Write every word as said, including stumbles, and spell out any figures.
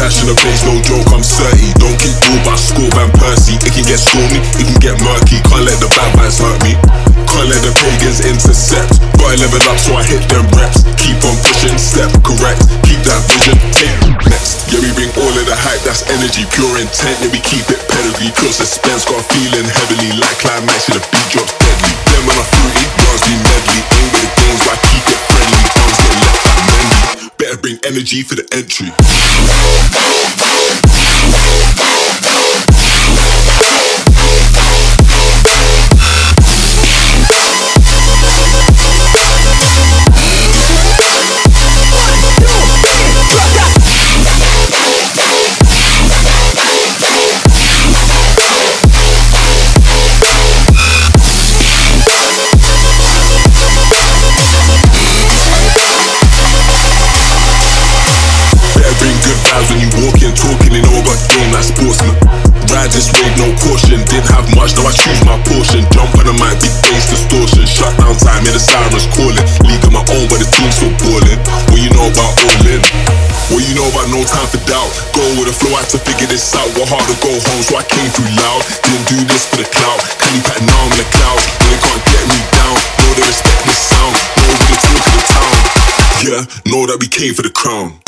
Cash in the place, no joke, I'm thirty. Don't get booed by Score Van Persie. It can get stormy, it can get murky. Can't let the bad vibes hurt me. Can't let the pagans intercept. Gotta level up so I hit them reps. Keep on pushing, step correct. Keep that vision, take next. Yeah, we bring all of the hype, that's energy. Pure intent, yeah, we keep it pedigree. Pure suspense, got a feeling heavily. Like climax, yeah, the beat drops deadly. Them when I'm fruity, runs be medley. Aim with the games, but I keep it friendly. Arms get left like Mendy. Better bring energy for the entry. When you walk in, talking, they know I got game like sportsman. Ride this wave, no caution. Didn't have much, now I choose my portion. Jump on the mic, big bass distortion. Shut down time, yeah, the sirens calling. League of my own, but the team's so ballin'. What you know about all in? What you know about no time for doubt? Go with the flow, I had to figure this out. What hard to go home, so I came through loud. Didn't do this for the clout. Can you pat now I'm in the cloud? No, they can't get me down. Know they respect this sound. Know we the talk of the town. Yeah, know that we came for the crown.